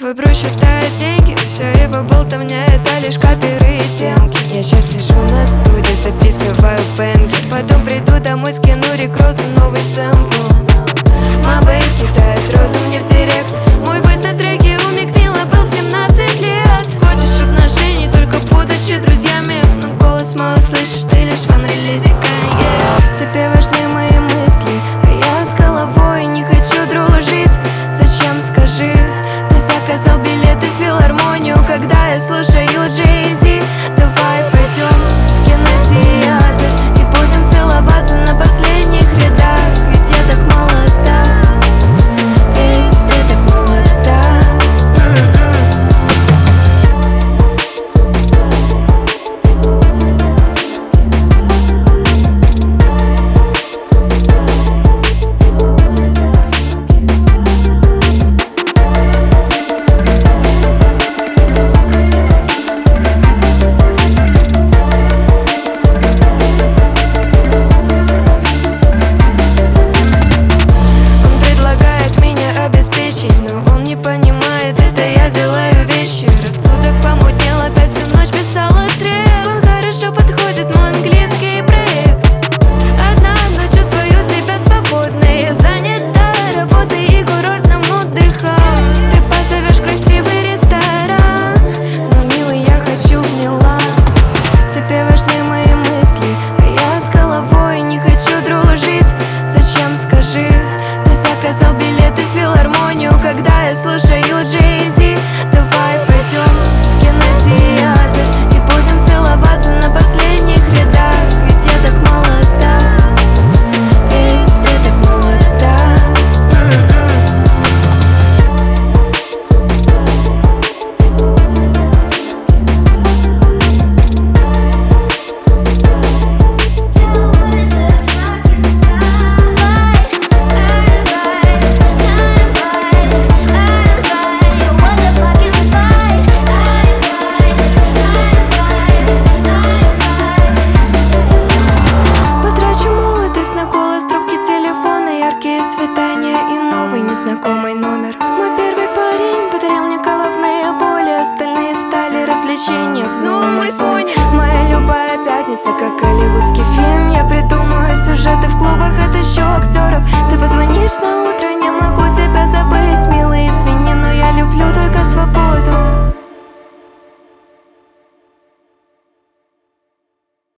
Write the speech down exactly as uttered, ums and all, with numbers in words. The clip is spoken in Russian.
Твой бро считает деньги, вся его болтовня — это лишь каперы и темки. Я сейчас сижу на студии, записываю бенги. Потом приду домой, скину рекросу новый сэмпл. Мабэй кидает розу мне в директ. Мой войс на треке у Мик Милла был в семнадцать лет. Хочешь отношений, только будучи друзьями, но голос мой услышишь ты лишь в анрелизе Канье. Тебе важны мои мысли,